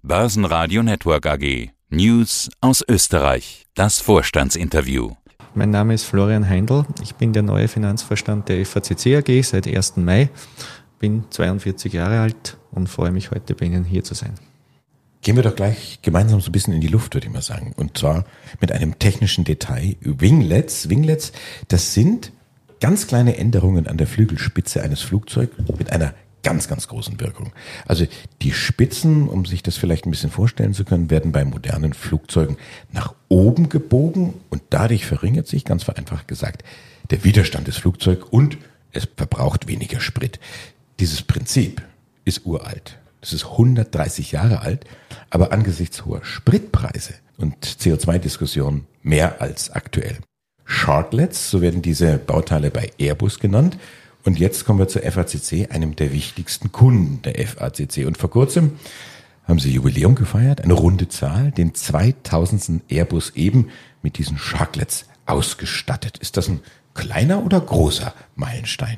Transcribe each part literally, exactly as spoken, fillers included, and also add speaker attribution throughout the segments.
Speaker 1: Börsenradio Network A G. News aus Österreich. Das Vorstandsinterview.
Speaker 2: Mein Name ist Florian Heindl. Ich bin der neue Finanzvorstand der F A C C A G seit ersten Mai. Bin zweiundvierzig Jahre alt und freue mich, heute bei Ihnen hier zu sein.
Speaker 3: Gehen wir doch gleich gemeinsam so ein bisschen in die Luft, würde ich mal sagen. Und zwar mit einem technischen Detail. Winglets, Winglets, das sind ganz kleine Änderungen an der Flügelspitze eines Flugzeugs mit einer ganz, ganz großen Wirkung. Also die Spitzen, um sich das vielleicht ein bisschen vorstellen zu können, werden bei modernen Flugzeugen nach oben gebogen und dadurch verringert sich, ganz vereinfacht gesagt, der Widerstand des Flugzeugs und es verbraucht weniger Sprit. Dieses Prinzip ist uralt. Das ist hundertdreißig Jahre alt, aber angesichts hoher Spritpreise und C O zwei Diskussionen mehr als aktuell. Sharklets, so werden diese Bauteile bei Airbus genannt. Und jetzt kommen wir zur F A C C, einem der wichtigsten Kunden der F A C C. Und vor kurzem haben sie Jubiläum gefeiert, eine runde Zahl, den zweitausendsten Airbus eben mit diesen Sharklets ausgestattet. Ist das ein kleiner oder großer Meilenstein?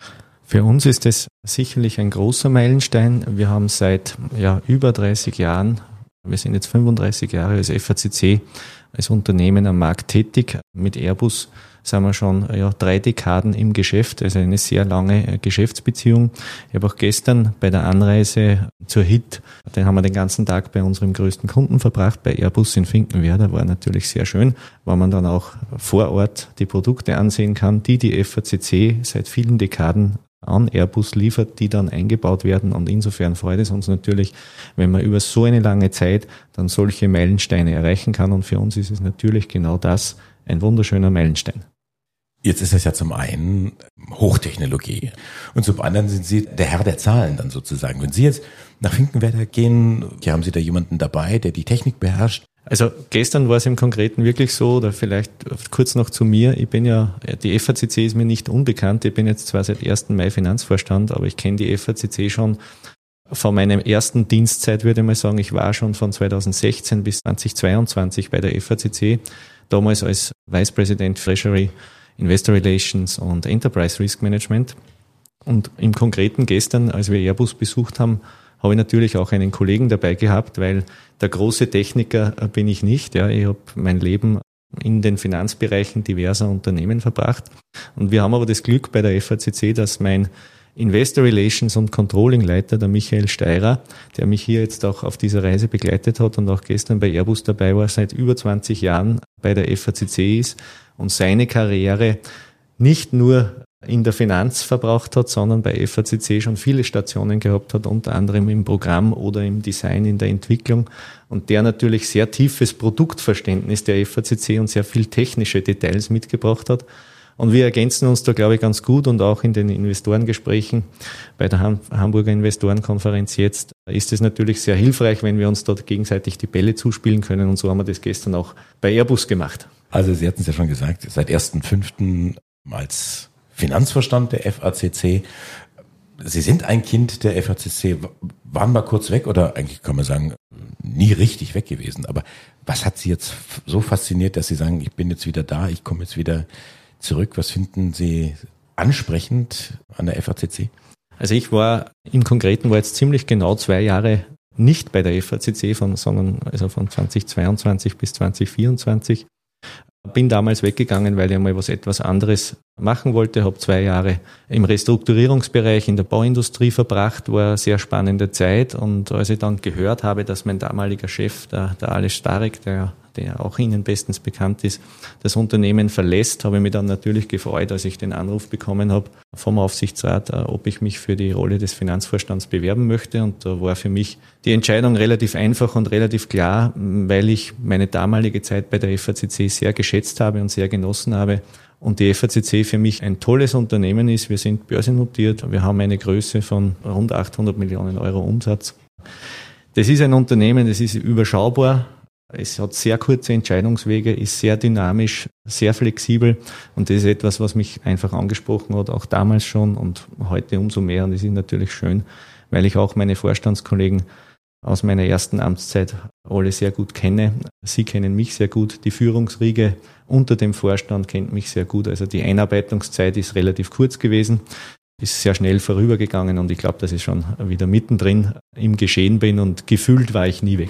Speaker 2: Für uns ist es sicherlich ein großer Meilenstein. Wir haben seit ja, über dreißig Jahren, wir sind jetzt fünfunddreißig Jahre als F A C C, als Unternehmen am Markt tätig. Mit Airbus sind wir schon ja, drei Dekaden im Geschäft, also eine sehr lange Geschäftsbeziehung. Ich habe auch gestern bei der Anreise zur H I T, den haben wir den ganzen Tag bei unserem größten Kunden verbracht, bei Airbus in Finkenwerder, war natürlich sehr schön, weil man dann auch vor Ort die Produkte ansehen kann, die die F A C C seit vielen Dekaden an Airbus liefert, die dann eingebaut werden, und insofern freut es uns natürlich, wenn man über so eine lange Zeit dann solche Meilensteine erreichen kann, und für uns ist es natürlich genau das, ein wunderschöner Meilenstein.
Speaker 3: Jetzt ist das ja zum einen Hochtechnologie und zum anderen sind Sie der Herr der Zahlen dann sozusagen. Wenn Sie jetzt nach Finkenwerder gehen, hier haben Sie da jemanden dabei, der die Technik beherrscht?
Speaker 2: Also gestern war es im Konkreten wirklich so, oder vielleicht kurz noch zu mir, ich bin ja, die F A C C ist mir nicht unbekannt, ich bin jetzt zwar seit ersten Mai Finanzvorstand, aber ich kenne die F A C C schon von meiner ersten Dienstzeit, würde ich mal sagen. Ich war schon von zweitausendsechzehn bis zweitausendzweiundzwanzig bei der F A C C, damals als Vice President Treasury, Investor Relations und Enterprise Risk Management. Und im Konkreten gestern, als wir Airbus besucht haben, habe ich natürlich auch einen Kollegen dabei gehabt, weil der große Techniker bin ich nicht. Ja, ich habe mein Leben in den Finanzbereichen diverser Unternehmen verbracht. Und wir haben aber das Glück bei der F A C C, dass mein Investor Relations und Controlling Leiter, der Michael Steirer, der mich hier jetzt auch auf dieser Reise begleitet hat und auch gestern bei Airbus dabei war, seit über zwanzig Jahren bei der F A C C ist und seine Karriere nicht nur in der Finanz verbraucht hat, sondern bei F A C C schon viele Stationen gehabt hat, unter anderem im Programm oder im Design, in der Entwicklung, und der natürlich sehr tiefes Produktverständnis der F A C C und sehr viel technische Details mitgebracht hat. Und wir ergänzen uns da, glaube ich, ganz gut, und auch in den Investorengesprächen bei der Ham- Hamburger Investorenkonferenz jetzt ist es natürlich sehr hilfreich, wenn wir uns dort gegenseitig die Bälle zuspielen können, und so haben wir das gestern auch bei Airbus gemacht.
Speaker 3: Also Sie hatten es ja schon gesagt, seit ersten fünften als Finanzvorstand der F A C C. Sie sind ein Kind der F A C C, waren mal kurz weg oder eigentlich kann man sagen, nie richtig weg gewesen. Aber was hat Sie jetzt so fasziniert, dass Sie sagen, ich bin jetzt wieder da, ich komme jetzt wieder zurück? Was finden Sie ansprechend an der F A C C?
Speaker 2: Also ich war im Konkreten war jetzt ziemlich genau zwei Jahre nicht bei der F A C C, von, sondern also von zweitausendzweiundzwanzig bis zweitausendvierundzwanzig. Bin damals weggegangen, weil ich mal was etwas anderes machen wollte, habe zwei Jahre im Restrukturierungsbereich in der Bauindustrie verbracht, war eine sehr spannende Zeit, und als ich dann gehört habe, dass mein damaliger Chef, der, der Ales Starek, der, der auch Ihnen bestens bekannt ist, das Unternehmen verlässt, habe ich mich dann natürlich gefreut, als ich den Anruf bekommen habe vom Aufsichtsrat, ob ich mich für die Rolle des Finanzvorstands bewerben möchte, und da war für mich die Entscheidung relativ einfach und relativ klar, weil ich meine damalige Zeit bei der F A C C sehr geschätzt habe und sehr genossen habe. Und die F A C C für mich ein tolles Unternehmen ist. Wir sind börsennotiert, wir haben eine Größe von rund achthundert Millionen Euro Umsatz. Das ist ein Unternehmen, das ist überschaubar, es hat sehr kurze Entscheidungswege, ist sehr dynamisch, sehr flexibel, und das ist etwas, was mich einfach angesprochen hat, auch damals schon und heute umso mehr, und es ist natürlich schön, weil ich auch meine Vorstandskollegen aus meiner ersten Amtszeit alle sehr gut kenne. Sie kennen mich sehr gut. Die Führungsriege unter dem Vorstand kennt mich sehr gut. Also die Einarbeitungszeit ist relativ kurz gewesen. ist sehr schnell vorübergegangen und ich glaube, dass ich schon wieder mittendrin im Geschehen bin und gefühlt war ich nie weg.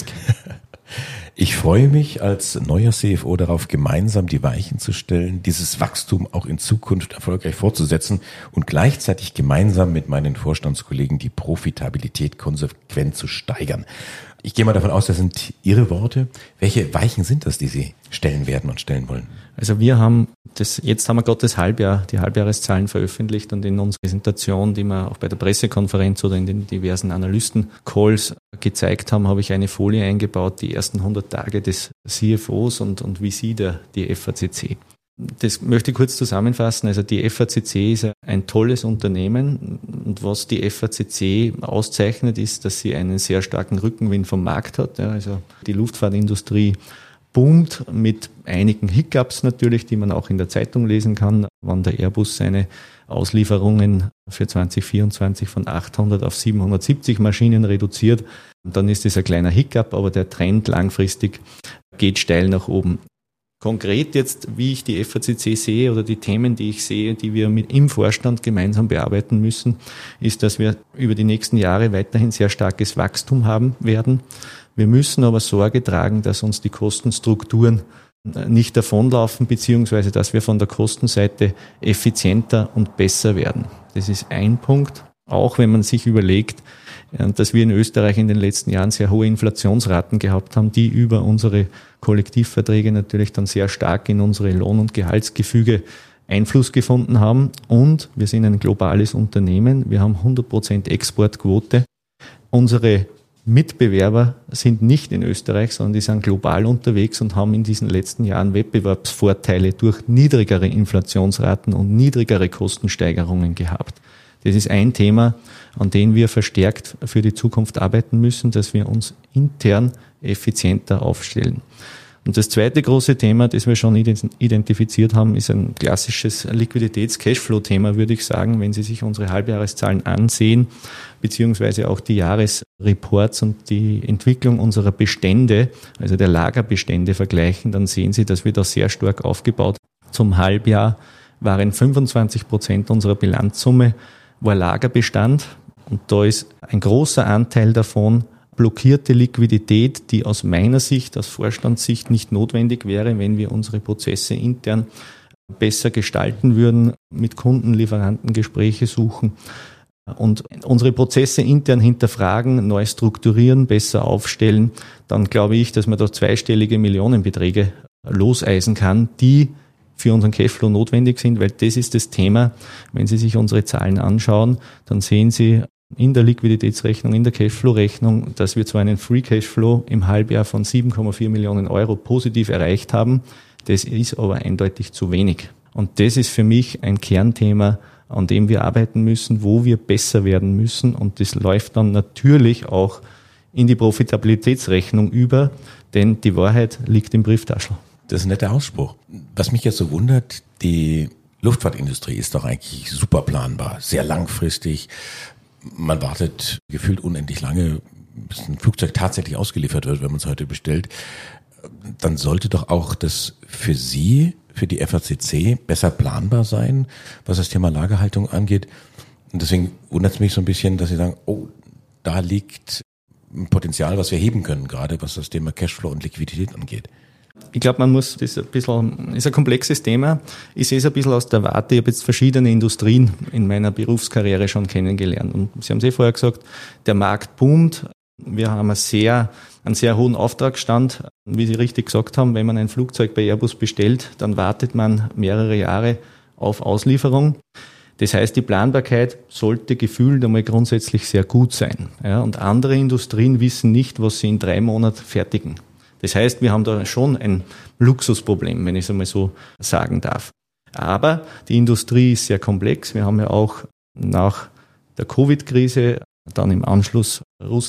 Speaker 3: Ich freue mich als neuer C F O darauf, gemeinsam die Weichen zu stellen, dieses Wachstum auch in Zukunft erfolgreich fortzusetzen und gleichzeitig gemeinsam mit meinen Vorstandskollegen die Profitabilität konsequent zu steigern. Ich gehe mal davon aus, das sind Ihre Worte. Welche Weichen sind das, die Sie stellen werden und stellen wollen?
Speaker 2: Also wir haben das, jetzt haben wir gerade das Halbjahr, die Halbjahreszahlen veröffentlicht und in unserer Präsentation, die wir auch bei der Pressekonferenz oder in den diversen Analysten-Calls gezeigt haben, habe ich eine Folie eingebaut, die ersten hundert Tage des C F Os und, und wie sieht er die F A C C. Das möchte ich kurz zusammenfassen. Also die F A C C ist ein tolles Unternehmen und was die F A C C auszeichnet, ist, dass sie einen sehr starken Rückenwind vom Markt hat. Ja, also die Luftfahrtindustrie boomt mit einigen Hiccups natürlich, die man auch in der Zeitung lesen kann, wann der Airbus seine Auslieferungen für zwanzig vierundzwanzig von achthundert auf siebenhundertsiebzig Maschinen reduziert. Und dann ist das ein kleiner Hiccup, aber der Trend langfristig geht steil nach oben. Konkret jetzt, wie ich die F A C C sehe oder die Themen, die ich sehe, die wir mit im Vorstand gemeinsam bearbeiten müssen, ist, dass wir über die nächsten Jahre weiterhin sehr starkes Wachstum haben werden. Wir müssen aber Sorge tragen, dass uns die Kostenstrukturen nicht davonlaufen, beziehungsweise dass wir von der Kostenseite effizienter und besser werden. Das ist ein Punkt. Auch wenn man sich überlegt, dass wir in Österreich in den letzten Jahren sehr hohe Inflationsraten gehabt haben, die über unsere Kollektivverträge natürlich dann sehr stark in unsere Lohn- und Gehaltsgefüge Einfluss gefunden haben. Und wir sind ein globales Unternehmen. Wir haben hundert Prozent Exportquote. Unsere Mitbewerber sind nicht in Österreich, sondern die sind global unterwegs und haben in diesen letzten Jahren Wettbewerbsvorteile durch niedrigere Inflationsraten und niedrigere Kostensteigerungen gehabt. Das ist ein Thema, an dem wir verstärkt für die Zukunft arbeiten müssen, dass wir uns intern effizienter aufstellen. Und das zweite große Thema, das wir schon identifiziert haben, ist ein klassisches Liquiditäts-Cashflow-Thema, würde ich sagen. Wenn Sie sich unsere Halbjahreszahlen ansehen, beziehungsweise auch die Jahresreports und die Entwicklung unserer Bestände, also der Lagerbestände vergleichen, dann sehen Sie, dass wir da sehr stark aufgebaut. Zum Halbjahr waren fünfundzwanzig Prozent unserer Bilanzsumme war Lagerbestand und da ist ein großer Anteil davon blockierte Liquidität, die aus meiner Sicht, aus Vorstandssicht nicht notwendig wäre, wenn wir unsere Prozesse intern besser gestalten würden, mit Kunden, Lieferanten Gespräche suchen und unsere Prozesse intern hinterfragen, neu strukturieren, besser aufstellen, dann glaube ich, dass man da zweistellige Millionenbeträge loseisen kann, die für unseren Cashflow notwendig sind, weil das ist das Thema. Wenn Sie sich unsere Zahlen anschauen, dann sehen Sie in der Liquiditätsrechnung, in der Cashflow-Rechnung, dass wir zwar einen Free Cashflow im Halbjahr von sieben Komma vier Millionen Euro positiv erreicht haben, das ist aber eindeutig zu wenig. Und das ist für mich ein Kernthema, an dem wir arbeiten müssen, wo wir besser werden müssen. Und das läuft dann natürlich auch in die Profitabilitätsrechnung über, denn die Wahrheit liegt im Brieftaschel.
Speaker 3: Das ist ein netter Ausspruch. Was mich jetzt so wundert, die Luftfahrtindustrie ist doch eigentlich super planbar, sehr langfristig. Man wartet gefühlt unendlich lange, bis ein Flugzeug tatsächlich ausgeliefert wird, wenn man es heute bestellt. Dann sollte doch auch das für Sie, für die F A C C besser planbar sein, was das Thema Lagerhaltung angeht. Und deswegen wundert es mich so ein bisschen, dass Sie sagen, oh, da liegt ein Potenzial, was wir heben können, gerade was das Thema Cashflow und Liquidität angeht.
Speaker 2: Ich glaube, man muss, das ist ein bisschen, ist ein komplexes Thema. Ich sehe es ein bisschen aus der Warte. Ich habe jetzt verschiedene Industrien in meiner Berufskarriere schon kennengelernt. Und Sie haben es eh vorher gesagt, der Markt boomt. Wir haben einen sehr, einen sehr hohen Auftragsstand. Wie Sie richtig gesagt haben, wenn man ein Flugzeug bei Airbus bestellt, dann wartet man mehrere Jahre auf Auslieferung. Das heißt, die Planbarkeit sollte gefühlt einmal grundsätzlich sehr gut sein. Ja, und andere Industrien wissen nicht, was sie in drei Monaten fertigen. Das heißt, wir haben da schon ein Luxusproblem, wenn ich es einmal so sagen darf. Aber die Industrie ist sehr komplex. Wir haben ja auch nach der Covid-Krise, dann im Anschluss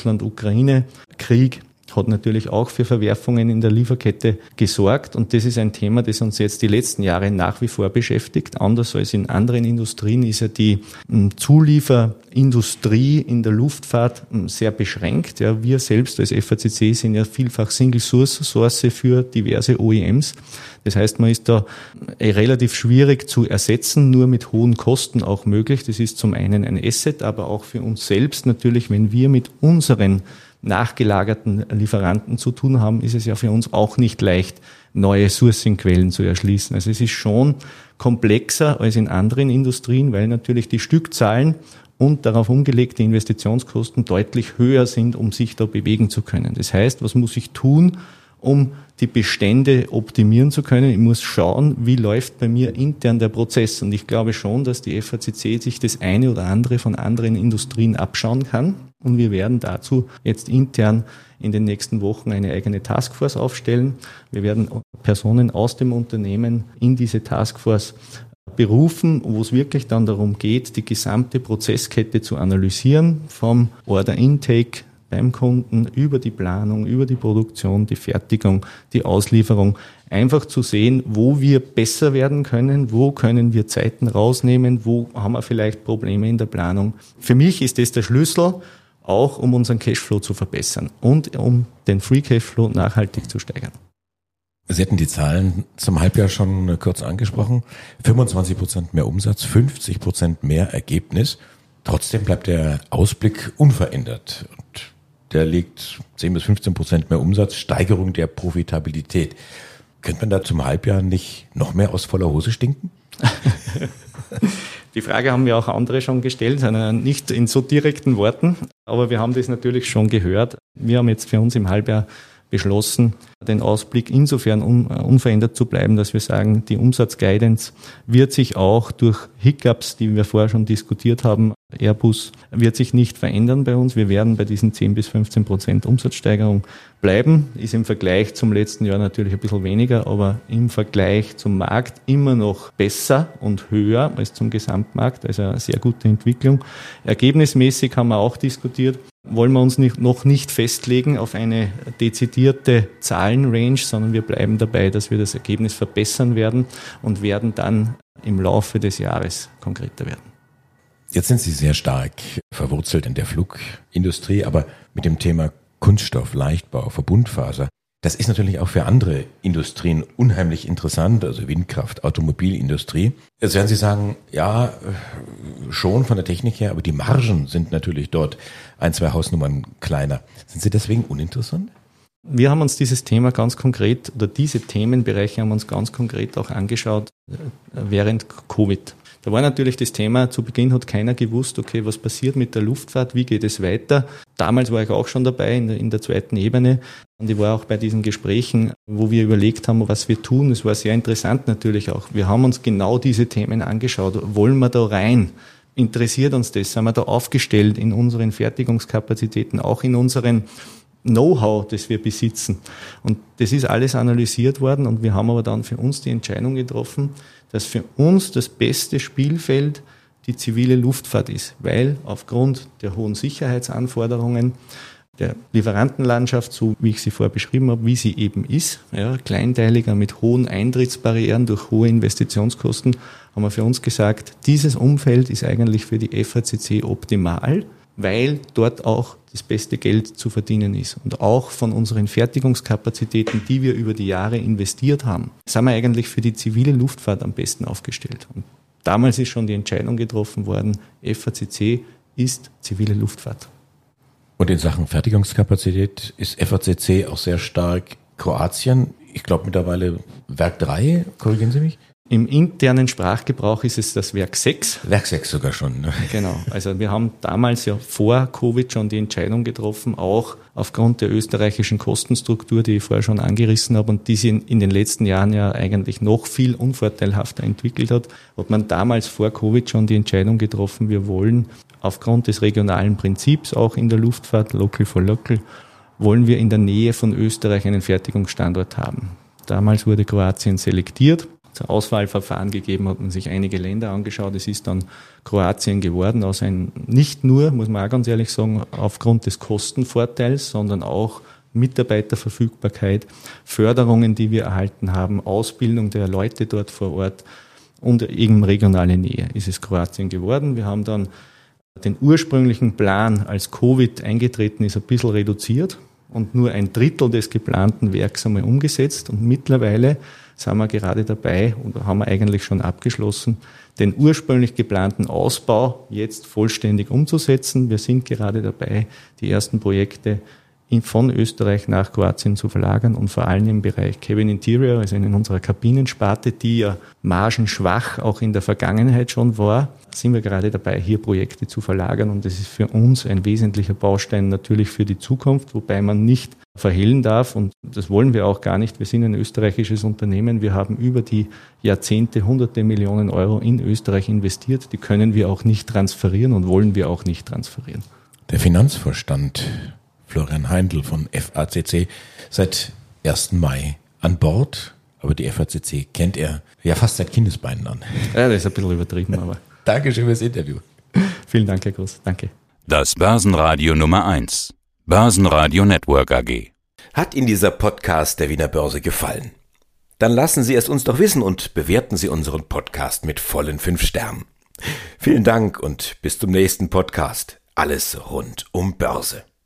Speaker 2: Russland-Ukraine-Krieg, hat natürlich auch für Verwerfungen in der Lieferkette gesorgt. Und das ist ein Thema, das uns jetzt die letzten Jahre nach wie vor beschäftigt. Anders als in anderen Industrien ist ja die Zulieferindustrie in der Luftfahrt sehr beschränkt. Ja, wir selbst als F A C C sind ja vielfach Single Source Source für diverse O E Ms. Das heißt, man ist da relativ schwierig zu ersetzen, nur mit hohen Kosten auch möglich. Das ist zum einen ein Asset, aber auch für uns selbst natürlich, wenn wir mit unseren nachgelagerten Lieferanten zu tun haben, ist es ja für uns auch nicht leicht, neue Sourcingquellen zu erschließen. Also es ist schon komplexer als in anderen Industrien, weil natürlich die Stückzahlen und darauf umgelegte Investitionskosten deutlich höher sind, um sich da bewegen zu können. Das heißt, was muss ich tun, um die Bestände optimieren zu können? Ich muss schauen, wie läuft bei mir intern der Prozess. Und ich glaube schon, dass die F A C C sich das eine oder andere von anderen Industrien abschauen kann. Und wir werden dazu jetzt intern in den nächsten Wochen eine eigene Taskforce aufstellen. Wir werden Personen aus dem Unternehmen in diese Taskforce berufen, wo es wirklich dann darum geht, die gesamte Prozesskette zu analysieren, vom Order Intake beim Kunden über die Planung, über die Produktion, die Fertigung, die Auslieferung, einfach zu sehen, wo wir besser werden können, wo können wir Zeiten rausnehmen, wo haben wir vielleicht Probleme in der Planung. Für mich ist das der Schlüssel, auch um unseren Cashflow zu verbessern und um den Free Cashflow nachhaltig zu steigern.
Speaker 3: Sie hatten die Zahlen zum Halbjahr schon kurz angesprochen. fünfundzwanzig Prozent mehr Umsatz, fünfzig Prozent mehr Ergebnis. Trotzdem bleibt der Ausblick unverändert. Und der liegt zehn bis fünfzehn Prozent mehr Umsatz, Steigerung der Profitabilität. Könnte man da zum Halbjahr nicht noch mehr aus voller Hose stinken?
Speaker 2: Die Frage haben mir auch andere schon gestellt, nicht in so direkten Worten, aber wir haben das natürlich schon gehört. Wir haben jetzt für uns im Halbjahr beschlossen, den Ausblick insofern un, unverändert zu bleiben, dass wir sagen, die Umsatzguidance wird sich auch durch Hiccups, die wir vorher schon diskutiert haben, Airbus, wird sich nicht verändern bei uns. Wir werden bei diesen zehn bis fünfzehn Prozent Umsatzsteigerung bleiben. Ist im Vergleich zum letzten Jahr natürlich ein bisschen weniger, aber im Vergleich zum Markt immer noch besser und höher als zum Gesamtmarkt. Also eine sehr gute Entwicklung. Ergebnismäßig haben wir auch diskutiert, wollen wir uns nicht, noch nicht festlegen auf eine dezidierte Zahlenrange, sondern wir bleiben dabei, dass wir das Ergebnis verbessern werden und werden dann im Laufe des Jahres konkreter werden.
Speaker 3: Jetzt sind Sie sehr stark verwurzelt in der Flugindustrie, aber mit dem Thema Kunststoff, Leichtbau, Verbundfaser, das ist natürlich auch für andere Industrien unheimlich interessant, also Windkraft, Automobilindustrie. Jetzt werden Sie sagen, ja, schon von der Technik her, aber die Margen sind natürlich dort ein, zwei Hausnummern kleiner. Sind Sie deswegen uninteressant?
Speaker 2: Wir haben uns dieses Thema ganz konkret, oder diese Themenbereiche haben uns ganz konkret auch angeschaut während Covid. Da war natürlich das Thema, zu Beginn hat keiner gewusst, okay, was passiert mit der Luftfahrt, wie geht es weiter? Damals war ich auch schon dabei in der, in der zweiten Ebene und ich war auch bei diesen Gesprächen, wo wir überlegt haben, was wir tun. Es war sehr interessant natürlich auch. Wir haben uns genau diese Themen angeschaut. Wollen wir da rein? Interessiert uns das? Sind wir da aufgestellt in unseren Fertigungskapazitäten, auch in unseren Know-how, das wir besitzen? Und das ist alles analysiert worden und wir haben aber dann für uns die Entscheidung getroffen, dass für uns das beste Spielfeld die zivile Luftfahrt ist, weil aufgrund der hohen Sicherheitsanforderungen der Lieferantenlandschaft, so wie ich sie vorher beschrieben habe, wie sie eben ist, ja, kleinteiliger mit hohen Eintrittsbarrieren durch hohe Investitionskosten, haben wir für uns gesagt, dieses Umfeld ist eigentlich für die F A C C optimal, weil dort auch das beste Geld zu verdienen ist. Und auch von unseren Fertigungskapazitäten, die wir über die Jahre investiert haben, sind wir eigentlich für die zivile Luftfahrt am besten aufgestellt. Und damals ist schon die Entscheidung getroffen worden, F A C C ist zivile Luftfahrt.
Speaker 3: Und in Sachen Fertigungskapazität ist F A C C auch sehr stark Kroatien. Ich glaube mittlerweile Werk drei, korrigieren Sie mich?
Speaker 2: Im internen Sprachgebrauch ist es das Werk sechs.
Speaker 3: Werk sechs sogar schon. Ne?
Speaker 2: Genau. Also wir haben damals ja vor Covid schon die Entscheidung getroffen, auch aufgrund der österreichischen Kostenstruktur, die ich vorher schon angerissen habe und die sich in den letzten Jahren ja eigentlich noch viel unvorteilhafter entwickelt hat, hat man damals vor Covid schon die Entscheidung getroffen, wir wollen aufgrund des regionalen Prinzips auch in der Luftfahrt, Local for Local, wollen wir in der Nähe von Österreich einen Fertigungsstandort haben. Damals wurde Kroatien selektiert. Ein Auswahlverfahren gegeben, hat man sich einige Länder angeschaut. Es ist dann Kroatien geworden, aus ein, nicht nur, muss man auch ganz ehrlich sagen, aufgrund des Kostenvorteils, sondern auch Mitarbeiterverfügbarkeit, Förderungen, die wir erhalten haben, Ausbildung der Leute dort vor Ort und eben regionale Nähe ist es Kroatien geworden. Wir haben dann den ursprünglichen Plan, als Covid eingetreten ist, ein bisschen reduziert. und nur ein Drittel des geplanten Werks einmal umgesetzt. Und mittlerweile sind wir gerade dabei, oder haben wir eigentlich schon abgeschlossen, den ursprünglich geplanten Ausbau jetzt vollständig umzusetzen. Wir sind gerade dabei, die ersten Projekte in, von Österreich nach Kroatien zu verlagern und vor allem im Bereich Cabin Interior, also in unserer Kabinensparte, die ja margenschwach auch in der Vergangenheit schon war, sind wir gerade dabei, hier Projekte zu verlagern, und das ist für uns ein wesentlicher Baustein natürlich für die Zukunft, wobei man nicht verhehlen darf, und das wollen wir auch gar nicht. Wir sind ein österreichisches Unternehmen, wir haben über die Jahrzehnte hunderte Millionen Euro in Österreich investiert, die können wir auch nicht transferieren und wollen wir auch nicht transferieren.
Speaker 3: Der Finanzvorstand Florian Heindl von F A C C, seit ersten Mai an Bord, aber die F A C C kennt er ja fast seit Kindesbeinen an.
Speaker 2: Ja, das ist ein bisschen übertrieben, aber...
Speaker 3: Dankeschön fürs Interview.
Speaker 2: Vielen Dank, Herr Groß. Danke.
Speaker 1: Das Börsenradio Nummer eins. Börsenradio Network A G.
Speaker 3: Hat Ihnen dieser Podcast der Wiener Börse gefallen? Dann lassen Sie es uns doch wissen und bewerten Sie unseren Podcast mit vollen fünf Sternen. Vielen Dank und bis zum nächsten Podcast. Alles rund um Börse.